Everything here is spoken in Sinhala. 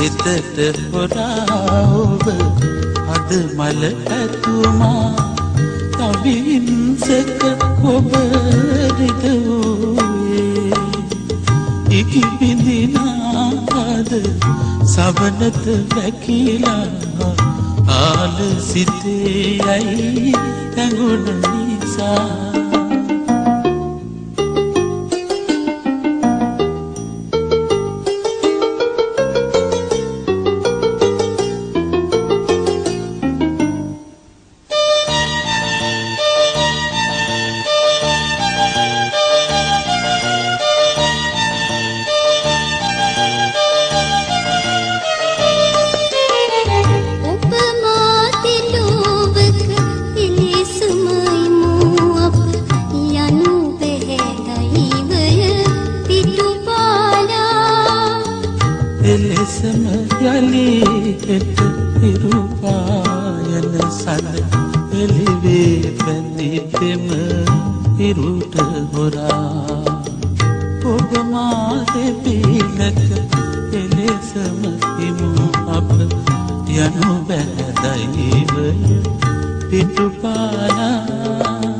සිතට හොරා ඔබ අද මල ඇතුමා තවින්සක ඔබ රිදවුවේ ඉකි බිඳිනාද සවනත වැකිලා ආල සිතේ යයි ඇඟුණ නිසා එලෙසම යලිහෙට ඉරුපායන සඳ එළිවේ පැඳිතෙම ඉරුට හොරා ඔබ මා දෙපිලක එලෙසම හිමු අප යනු බෑ දෛවය පිටුපාලා